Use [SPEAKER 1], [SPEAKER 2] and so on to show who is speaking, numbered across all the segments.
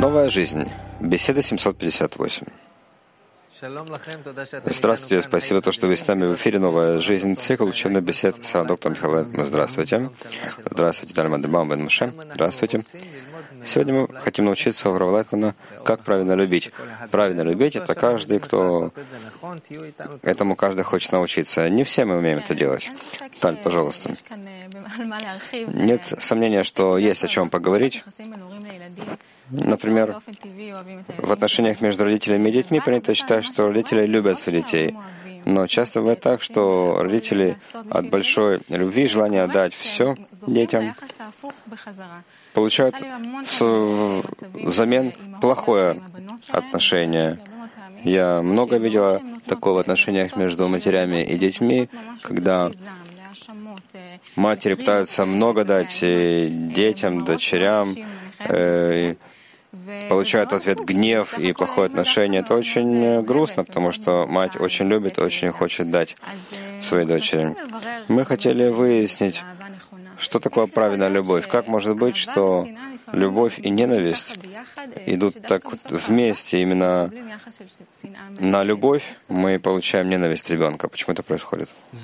[SPEAKER 1] Новая жизнь. Беседа 758. Здравствуйте, спасибо, что вы с нами в эфире «Новая жизнь», цикл учебных бесед с доктором Михаилом. Здравствуйте. Здравствуйте, Тальман Демам Бен Муше. Здравствуйте. Сегодня мы хотим научиться у Рава Лайтмана, как правильно любить. Правильно любить — это каждый, кто... Этому каждый хочет научиться. Не все мы умеем это делать. Таль, пожалуйста. Нет сомнения, что есть о чем поговорить. Например, в отношениях между родителями и детьми принято считать, что родители любят своих детей. Но часто бывает так, что родители от большой любви, желания отдать все детям, получают взамен плохое отношение. Я много видела такого в отношениях между матерями и детьми, когда матери пытаются много дать детям, дочерям, получают в ответ гнев и плохое отношение. Это очень грустно, потому что мать очень любит, очень хочет дать своей дочери. Мы хотели выяснить, что такое правильная любовь. Как может быть, что любовь и ненависть идут так вот вместе? Именно на любовь мы получаем ненависть ребенка. Почему это происходит?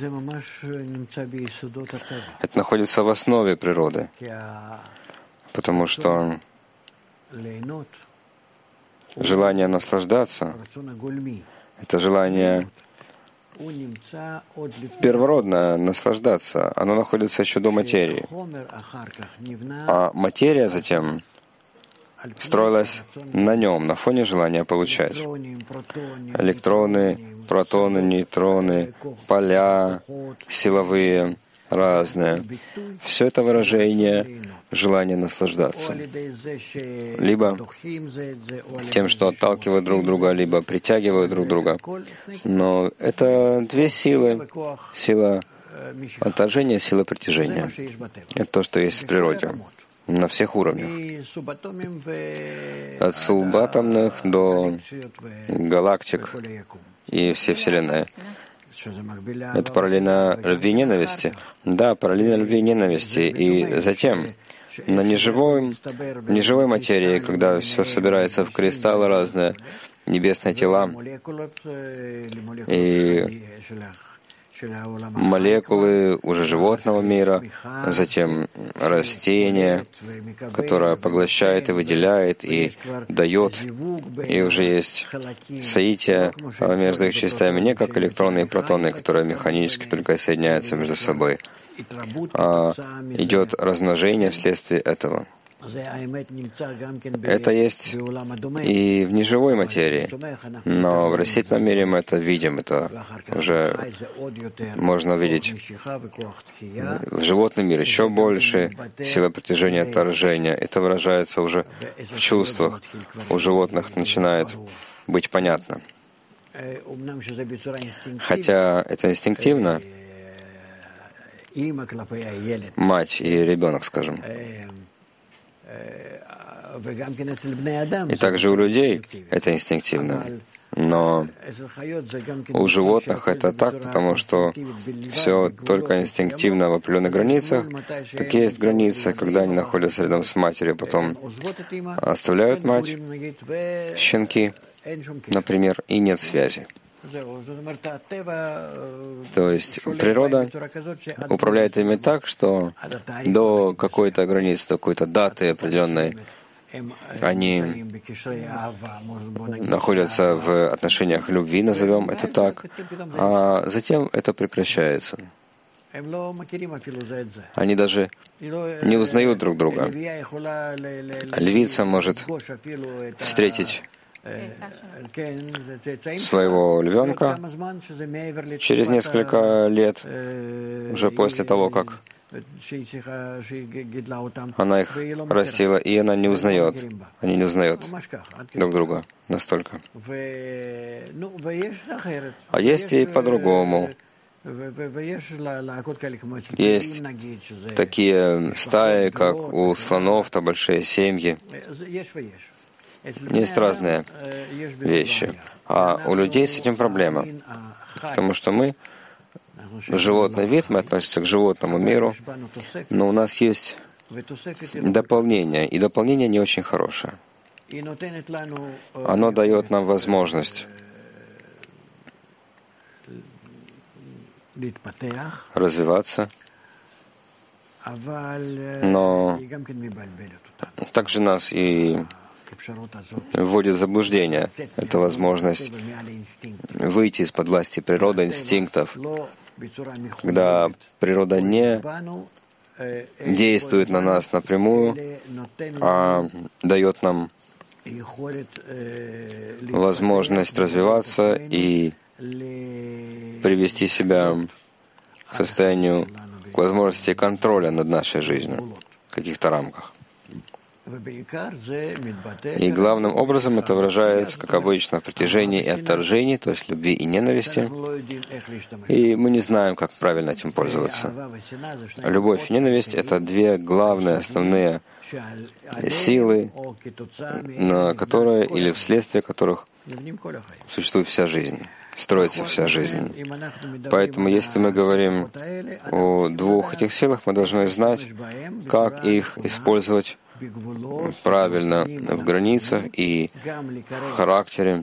[SPEAKER 1] Это находится в основе природы, потому что желание наслаждаться, это желание первородное наслаждаться, оно находится еще до материи. А материя затем строилась на нем, на фоне желания получать. Электроны, протоны, нейтроны, поля, силовые, разные. Все это выражение желания наслаждаться. Либо тем, что отталкивают друг друга, либо притягивают друг друга. Но это две силы. Сила отторжения, сила притяжения. Это то, что есть в природе. На всех уровнях. От субатомных до галактик и всей Вселенной. Это параллельно любви и ненависти. Да, параллельно любви и ненависти. И затем на неживой материи, когда все собирается в кристаллы разные, небесные тела и молекулы уже животного мира, затем растение, которое поглощает и выделяет, и дает, и уже есть соитие между их частями, не как электроны и протоны, которые механически только соединяются между собой, а идет размножение вследствие этого. Это есть и в неживой материи, но в растительном мире мы это видим, это уже можно увидеть. В животном мире еще больше сила притяжения, отторжения. Это выражается уже в чувствах. У животных начинает быть понятно. Хотя это инстинктивно, мать и ребенок, скажем. И также у людей это инстинктивно. Но у животных это так, потому что все только инстинктивно в определенных границах. Такие есть границы, когда они находятся рядом с матерью, потом оставляют мать, щенки, например, и нет связи. То есть природа управляет ими так, что до какой-то границы, до какой-то даты определенной, они находятся в отношениях любви, назовем это так, а затем это прекращается. Они даже не узнают друг друга. Львица может встретить своего львенка через несколько лет, уже после того, как она их растила, и она не узнает. Они не узнают друг друга настолько. А есть и по-другому. Есть такие стаи, как у слонов, то большие семьи. Есть разные вещи. А у людей с этим проблема. Потому что мы животный вид, мы относимся к животному миру, но у нас есть дополнение, и дополнение не очень хорошее. оно дает нам возможность развиваться, но также нас и вводит в заблуждение. Это возможность выйти из-под власти природы, инстинктов, когда природа не действует на нас напрямую, а дает нам возможность развиваться и привести себя к состоянию, к возможности контроля над нашей жизнью в каких-то рамках. И главным образом это выражается, как обычно, в притяжении и отторжении, то есть любви и ненависти. И мы не знаем, как правильно этим пользоваться. Любовь и ненависть — это две главные, основные силы, на которые или вследствие которых существует вся жизнь, строится вся жизнь. Поэтому, если мы говорим о двух этих силах, мы должны знать, как их использовать правильно в границах и в характере,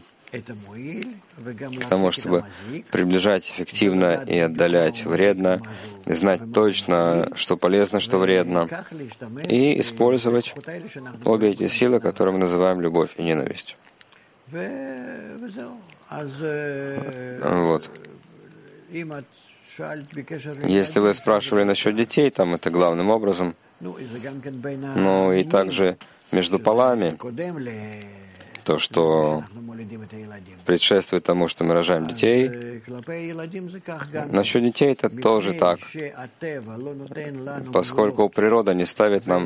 [SPEAKER 1] к тому, чтобы приближать эффективно и отдалять вредно, знать точно, что полезно, что вредно, и использовать обе эти силы, которые мы называем любовь и ненависть. Вот. Если вы спрашивали насчет детей, там это главным образом, но и также между полами, то, что предшествует тому, что мы рожаем детей. Насчет детей это тоже так, поскольку природа не ставит нам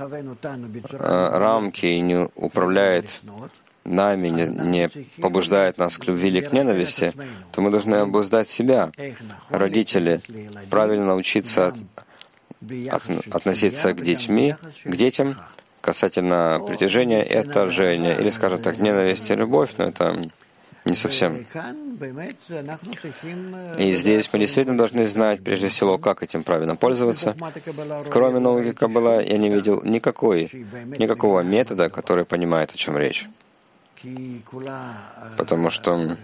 [SPEAKER 1] рамки и не управляет нами, не побуждает нас к любви или к ненависти, то мы должны обуздать себя, родители, правильно научиться относиться к детям касательно притяжения и отторжения, или, скажем так, ненависть и любовь, но это не совсем. И здесь мы действительно должны знать, прежде всего, как этим правильно пользоваться. Кроме науки Каббала, я не видел никакого метода, который понимает, о чем речь. Потому что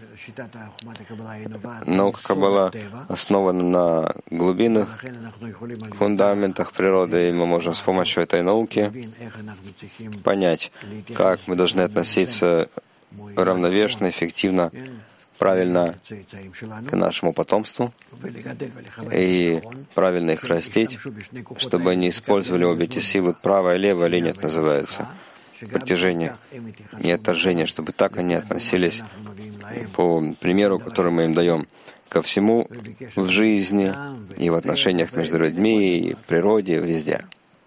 [SPEAKER 1] наука Каббала основана на глубинных фундаментах природы, и мы можем с помощью этой науки понять, как мы должны относиться равновешенно, эффективно, правильно к нашему потомству и правильно их растить, чтобы они использовали обе эти силы, правая и левая линия, это называется, притяжение и отторжение, чтобы так они относились по примеру, который мы им даем ко всему в жизни и в отношениях между людьми, и в природе, и везде.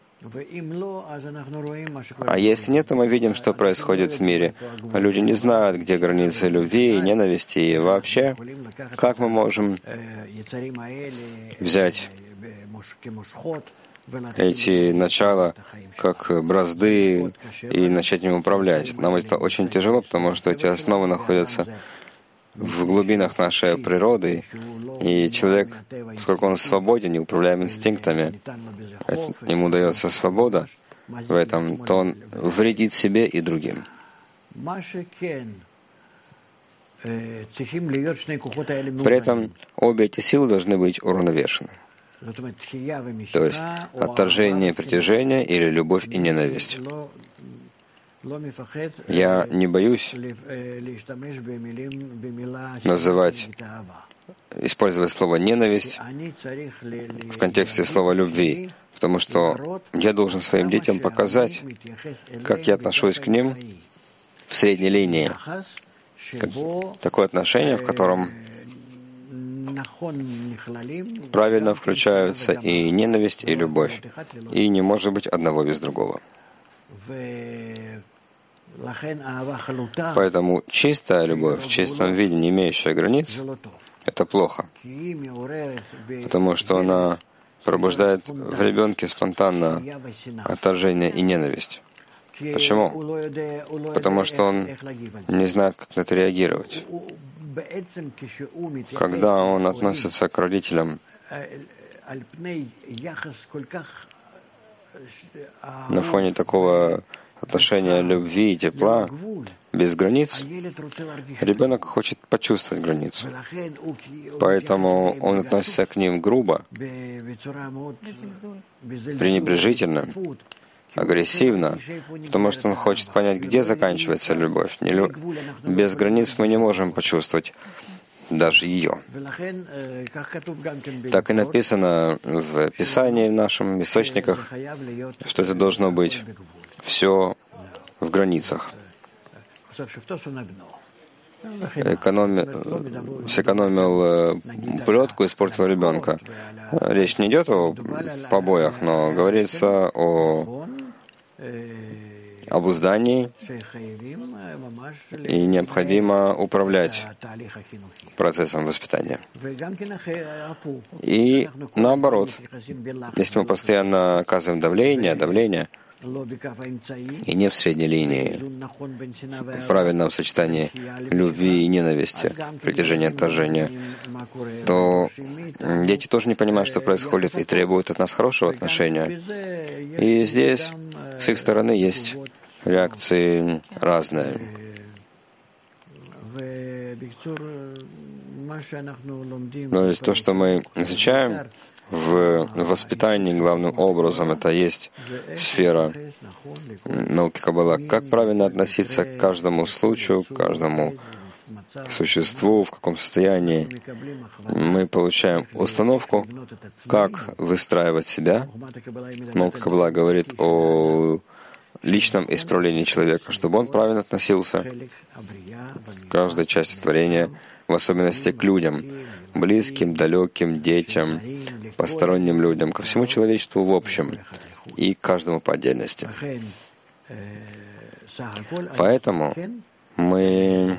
[SPEAKER 1] А если нет, то мы видим, что происходит в мире. Люди не знают, где границы любви и ненависти, и вообще, как мы можем взять эти начала как бразды и начать им управлять. Нам это очень тяжело, потому что эти основы находятся в глубинах нашей природы, и человек, поскольку он свободен и управляем инстинктами, ему дается свобода в этом, то он вредит себе и другим. При этом обе эти силы должны быть уравновешены. То есть отторжение и притяжение или любовь и ненависть. Я не боюсь использовать слово «ненависть» в контексте слова «любви», потому что я должен своим детям показать, как я отношусь к ним в средней линии. Такое отношение, в котором правильно включаются и ненависть, и любовь. И не может быть одного без другого. Поэтому чистая любовь в чистом виде, не имеющая границ, это плохо. Потому что она пробуждает в ребенке спонтанно отторжение и ненависть. Почему? Потому что он не знает, как на это реагировать. Когда он относится к родителям на фоне такого отношения любви и тепла, без границ, ребенок хочет почувствовать границу. Поэтому он относится к ним грубо, пренебрежительно, агрессивно, потому что он хочет понять, где заканчивается любовь. Без границ мы не можем почувствовать даже ее. Так и написано в Писании, в нашем источниках, что это должно быть все в границах. Сэкономил плетку, испортил ребенка. Речь не идет о побоях, но говорится о обуздании, и необходимо управлять процессом воспитания. И наоборот, если мы постоянно оказываем давление, и не в средней линии, в правильном сочетании любви и ненависти, притяжения, отторжения, то дети тоже не понимают, что происходит, и требуют от нас хорошего отношения. И здесь с их стороны есть реакции разные. То есть то, что мы изучаем в воспитании, главным образом, это есть сфера науки Каббала. Как правильно относиться к каждому случаю, к каждому существу, в каком состоянии. Мы получаем установку, как выстраивать себя. Наука Каббала говорит о личном исправлении человека, чтобы он правильно относился к каждой части творения, в особенности к людям, близким, далеким, детям, посторонним людям, ко всему человечеству в общем и к каждому по отдельности. Поэтому мы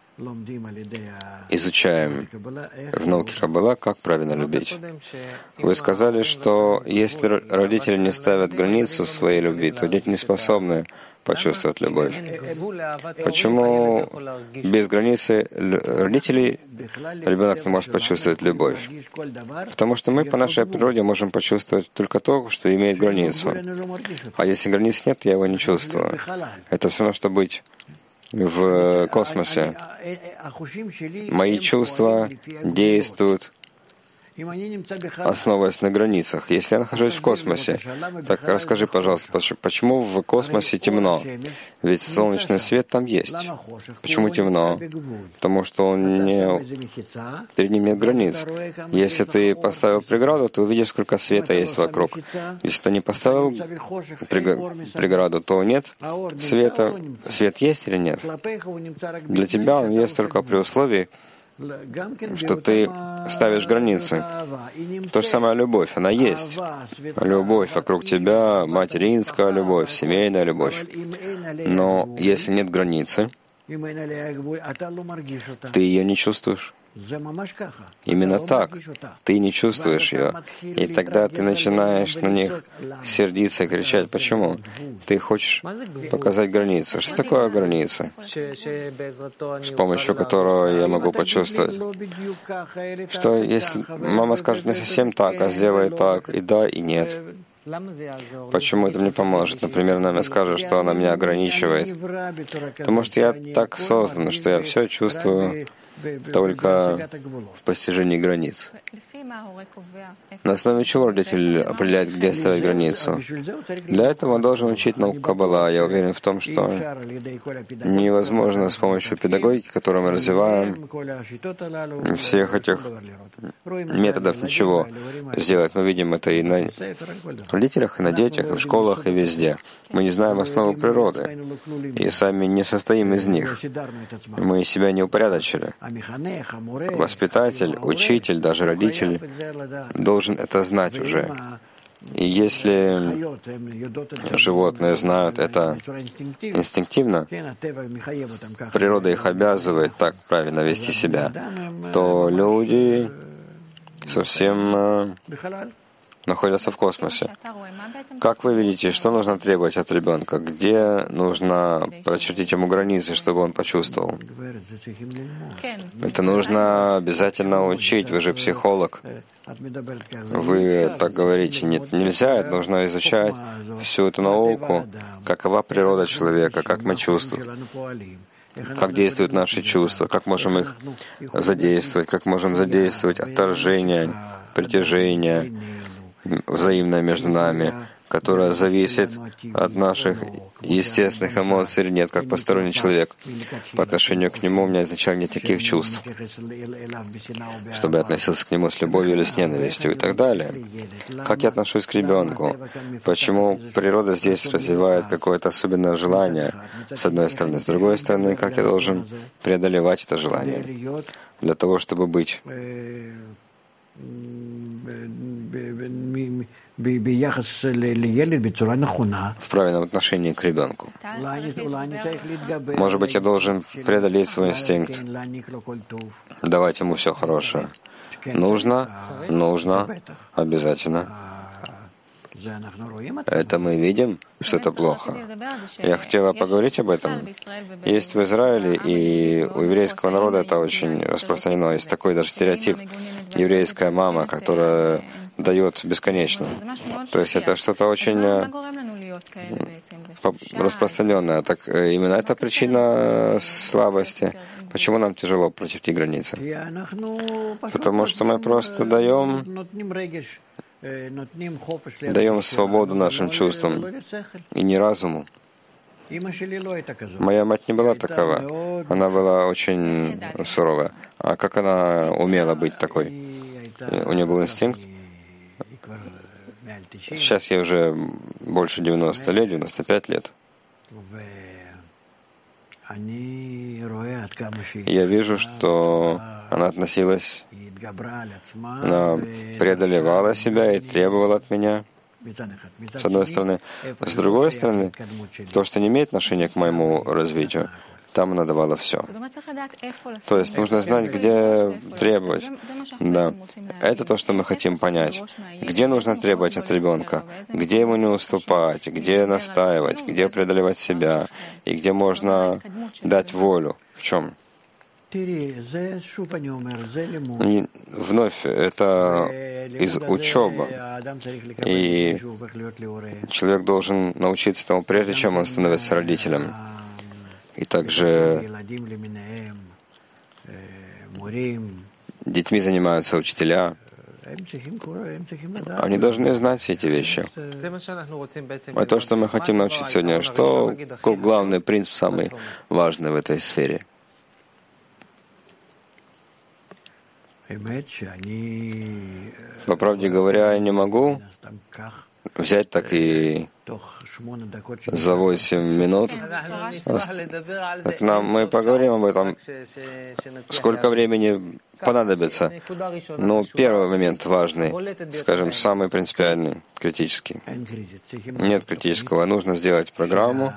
[SPEAKER 1] изучаем в науке Каббала, как правильно любить. Вы сказали, что если родители не ставят границу своей любви, то дети не способны почувствовать любовь. Почему без границы родителей ребенок не может почувствовать любовь? Потому что мы по нашей природе можем почувствовать только то, что имеет границу. А если границ нет, я его не чувствую. Это все равно, что быть в космосе. Мои чувства действуют, основываясь на границах. Если я нахожусь в космосе, так расскажи, пожалуйста, почему в космосе темно? Ведь солнечный свет там есть. Почему темно? Потому что перед ним нет границ. Если ты поставил преграду, ты увидишь, сколько света есть вокруг. Если ты не поставил преграду, то нет света. Свет есть или нет? Для тебя он есть только при условии, что ты ставишь границы. То же самое любовь, она есть. Любовь вокруг тебя, материнская любовь, семейная любовь. Но если нет границы, ты ее не чувствуешь. Именно так. Ты не чувствуешь ее. И тогда ты начинаешь на них сердиться и кричать. Почему? Ты хочешь показать границу. Что такое граница? С помощью которого я могу почувствовать. Что если мама скажет не совсем так, а сделает так, и да, и нет. Почему это мне поможет? Например, она мне скажет, что она меня ограничивает. Потому что я так создан, что я все чувствую только в постижении границ. На основе чего родитель определяет, где ставить границу? Для этого он должен учить науку Каббала. Я уверен в том, что невозможно с помощью педагогики, которую мы развиваем, всех этих методов ничего сделать. Мы видим это и на родителях, и на детях, и в школах, и везде. Мы не знаем основы природы, и сами не состоим из них. Мы себя не упорядочили. Воспитатель, учитель, даже родитель должен это знать уже. И если животные знают это инстинктивно, природа их обязывает так правильно вести себя, то люди совсем находятся в космосе. Как вы видите, что нужно требовать от ребенка? Где нужно прочертить ему границы, чтобы он почувствовал? Это нужно обязательно учить. Вы же психолог. Вы так говорите. Нет, нельзя. Это нужно изучать всю эту науку. Какова природа человека, как мы чувствуем, как действуют наши чувства, как можем их задействовать, как можем задействовать отторжение, притяжение взаимное между нами, которое зависит от наших естественных эмоций или нет, как посторонний человек. По отношению к нему у меня изначально нет таких чувств, чтобы я относился к нему с любовью или с ненавистью и так далее. Как я отношусь к ребенку? Почему природа здесь развивает какое-то особенное желание, с одной стороны. С другой стороны, как я должен преодолевать это желание для того, чтобы быть в правильном отношении к ребенку. Может быть, я должен преодолеть свой инстинкт, давать ему все хорошее. Нужно, обязательно. Это мы видим, что это плохо. Я хотела поговорить об этом. Есть в Израиле, и у еврейского народа это очень распространено. Есть такой даже стереотип. Еврейская мама, которая дает бесконечно. То есть это что-то очень распространенное. Так именно это причина слабости. Почему нам тяжело прочерти границы? Потому что мы просто даем свободу нашим чувствам и не разуму. Моя мать не была такова. Она была очень суровая. А как она умела быть такой? У нее был инстинкт. Сейчас ей уже больше 90 лет, 95 лет. Я вижу, что она относилась, она преодолевала себя и требовала от меня, с одной стороны. С другой стороны, то, что не имеет отношения к моему развитию, там она давала все. То есть нужно знать, где требовать. Да. Это то, что мы хотим понять. Где нужно требовать от ребенка, где ему не уступать, где настаивать, где преодолевать себя, и где можно дать волю. В чем? И вновь, это из учебы. И человек должен научиться этому, прежде чем он становится родителем. И также детьми занимаются учителя. Они должны знать все эти вещи. А то, что мы хотим научить сегодня, что главный принцип, самый важный в этой сфере? По правде говоря, я не могу взять так и за 8 минут. Мы поговорим об этом, сколько времени понадобится. Но первый момент важный, скажем, самый принципиальный, критический. Нет критического. Нужно сделать программу.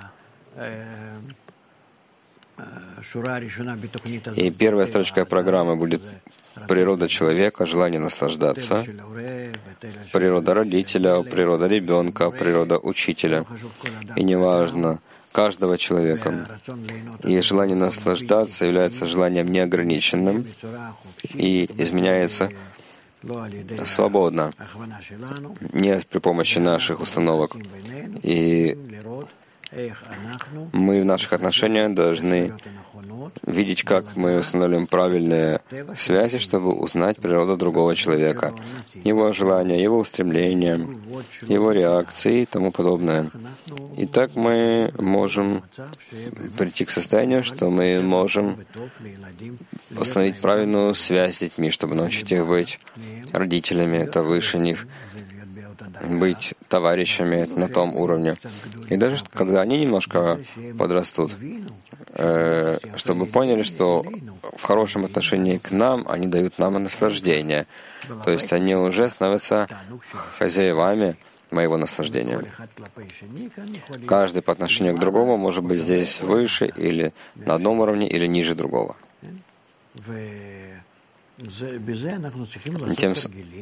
[SPEAKER 1] И первая строчка программы будет природа человека, желание наслаждаться, природа родителя, природа ребенка, природа учителя. И неважно, каждого человека. И желание наслаждаться является желанием неограниченным и изменяется свободно, не при помощи наших установок. И мы в наших отношениях должны видеть, как мы установим правильные связи, чтобы узнать природу другого человека, его желания, его устремления, его реакции и тому подобное. И так мы можем прийти к состоянию, что мы можем установить правильную связь с детьми, чтобы научить их быть родителями, это выше них, быть товарищами на том уровне. И даже когда они немножко подрастут, чтобы поняли, что в хорошем отношении к нам они дают нам наслаждение. То есть они уже становятся хозяевами моего наслаждения. Каждый по отношению к другому может быть здесь выше или на одном уровне, или ниже другого.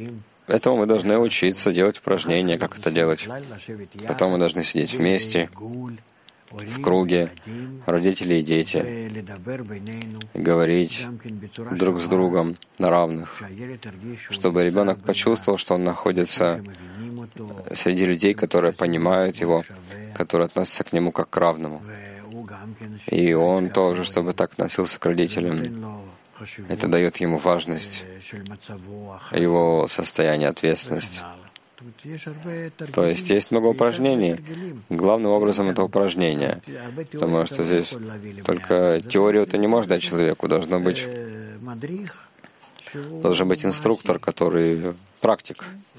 [SPEAKER 1] Этому мы должны учиться делать упражнения, как это делать. Потом мы должны сидеть вместе, в круге, родители и дети, и говорить друг с другом на равных, чтобы ребенок почувствовал, что он находится среди людей, которые понимают его, которые относятся к нему как к равному. И он тоже, чтобы так относился к родителям. Это дает ему важность, его состояние, ответственность. То есть есть много упражнений. Главным образом это упражнения. Потому что здесь только теорию ты не можешь дать человеку. Должен быть инструктор, который практик.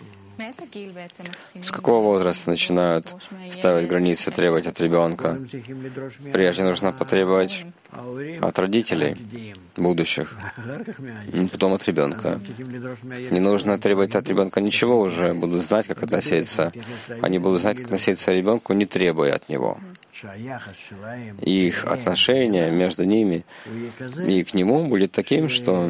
[SPEAKER 1] С какого возраста начинают ставить границы, требовать от ребенка? Прежде нужно потребовать от родителей будущих, потом от ребенка. Не нужно требовать от ребенка ничего уже, будут знать, как относиться. Они будут знать, как относиться к ребенку, не требуя от него. И их отношение между ними и к нему будет таким, что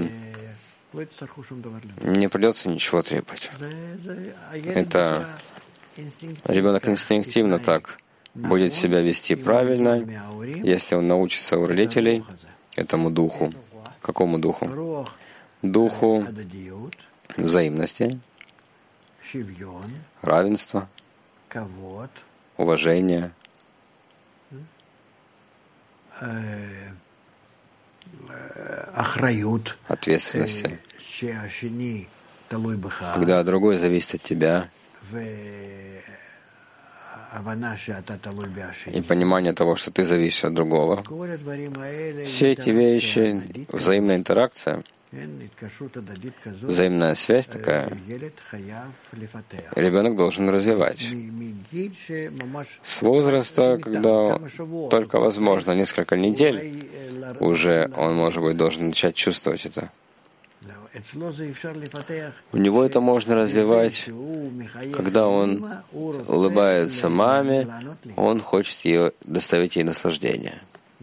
[SPEAKER 1] не придется ничего требовать. Это ребенок инстинктивно так будет себя вести правильно, если он научится у родителей этому духу. Какому духу? Духу взаимности, равенства, уважения, ответственности, когда другой зависит от тебя, и понимание того, что ты зависишь от другого. Все эти вещи, взаимная интеракция, взаимная связь такая, ребенок должен развивать. С возраста, когда только возможно, несколько недель, уже он, может быть, должен начать чувствовать это. У него это можно развивать, когда он улыбается маме, он хочет доставить ей наслаждение.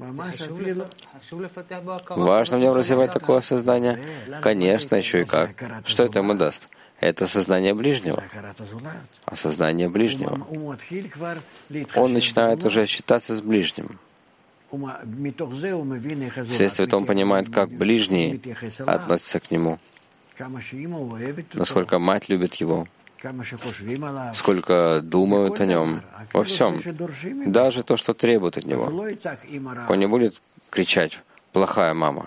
[SPEAKER 1] Важно в нем развивать такое сознание? Конечно, еще и как. Что это ему даст? Это сознание ближнего. Осознание ближнего. Он начинает уже считаться с ближним. Вследствие этого он понимает, как ближний относится к нему, насколько мать любит его, сколько думают о нем, во всем, даже то, что требуют от него. Он не будет кричать «плохая мама».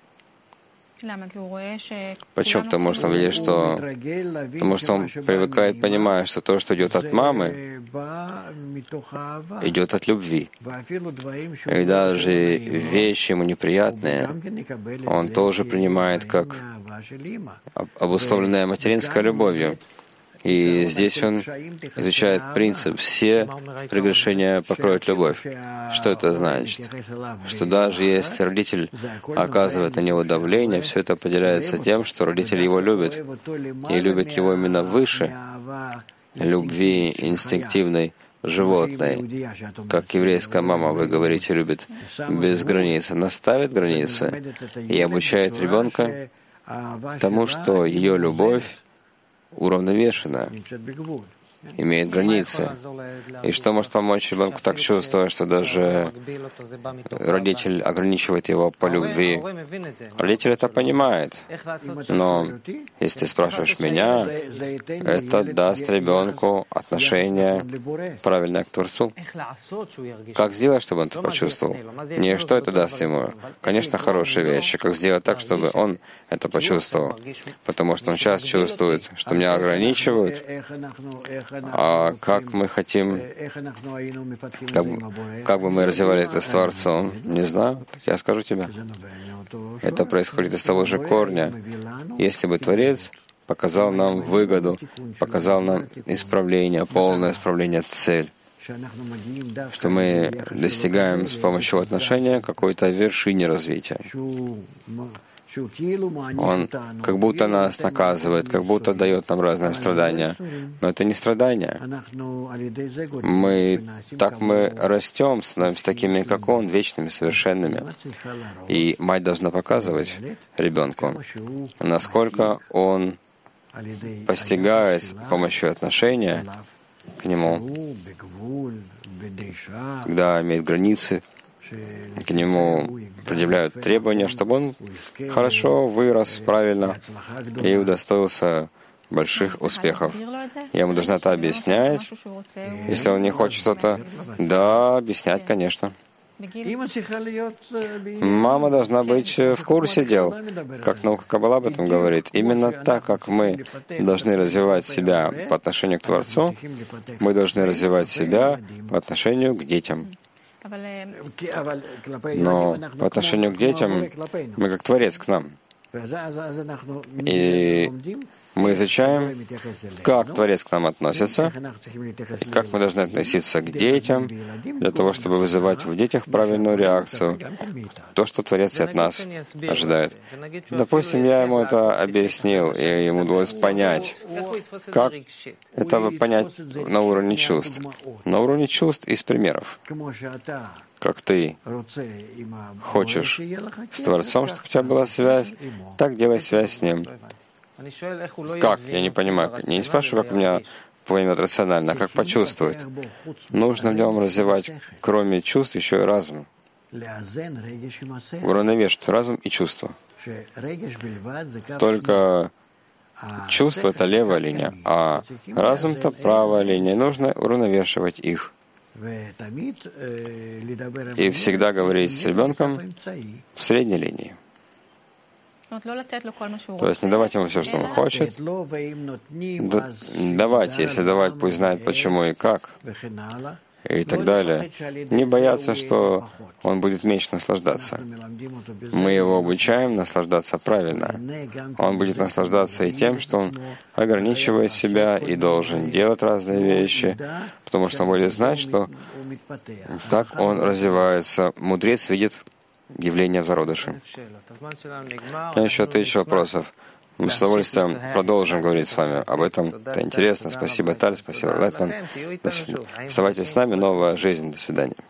[SPEAKER 1] Почему? Потому что он видит, что он привыкает, понимая, что то, что идет от мамы, идет от любви. И даже вещи ему неприятные, он тоже принимает как обусловленное материнской любовью. И здесь он изучает принцип «все прегрешения покроют любовь». Что это значит? Что даже если родитель оказывает на него давление, все это определяется тем, что родитель его любит. И любит его именно выше любви инстинктивной, животной. Как еврейская мама, вы говорите, любит без границ. Она ставит границы и обучает ребенка тому, что ее любовь уравновешена, имеет границы. И что может помочь ребенку так чувствовать, что даже родитель ограничивает его по любви? Родитель это понимает. Но если ты спрашиваешь меня, это даст ребенку отношение правильное к Творцу. Как сделать, чтобы он это почувствовал? Не что это даст ему. Конечно, хорошие вещи. Как сделать так, чтобы он это почувствовал? Потому что он сейчас чувствует, что меня ограничивают. А как мы хотим, как бы мы развивали это с Творцом? Не знаю, так я скажу тебе. Это происходит из того же корня. Если бы Творец показал нам выгоду, показал нам исправление, полное исправление, цель, что мы достигаем с помощью отношения какой-то вершине развития. Он как будто нас наказывает, как будто дает нам разные страдания. Но это не страдания. Мы растем, становимся такими, как Он, вечными, совершенными. И мать должна показывать ребенку, насколько он постигает с помощью отношения к Нему, когда имеет границы, к Нему предъявляют требования, чтобы он хорошо вырос правильно и удостоился больших успехов. Я ему должна это объяснять. Если он не хочет что-то, да, объяснять, конечно. Мама должна быть в курсе дел, как наука Каббала об этом говорит. Именно так, как мы должны развивать себя по отношению к Творцу, мы должны развивать себя по отношению к детям. Но по отношению к детям мы как Творец к нам. И мы изучаем, как Творец к нам относится, как мы должны относиться к детям, для того, чтобы вызывать в детях правильную реакцию, то, что Творец и от нас ожидает. Допустим, я ему это объяснил, и ему удалось понять, как это понять на уровне чувств. На уровне чувств из примеров. Как ты хочешь с Творцом, чтобы у тебя была связь, так делай связь с Ним. Как? Я не понимаю. Я не спрашиваю, как у меня поймет рационально, а как почувствовать. Нужно в нем развивать, кроме чувств, еще и разум. Уравновешивать разум и чувства. Только чувство — это левая линия, а разум — это правая линия. Нужно уравновешивать их. И всегда говорить с ребенком в средней линии. То есть не давать ему все, что он хочет. Давать, если давать, пусть знает почему и как, и так далее. Не бояться, что он будет меньше наслаждаться. Мы его обучаем наслаждаться правильно. Он будет наслаждаться и тем, что он ограничивает себя и должен делать разные вещи, потому что он будет знать, что как он развивается. Мудрец видит явление в зародыше. Еще 1000 вопросов. Мы с удовольствием продолжим говорить с вами об этом. Это интересно. Спасибо, Таль, спасибо, Лайтман. Оставайтесь с нами. Новая жизнь. До свидания.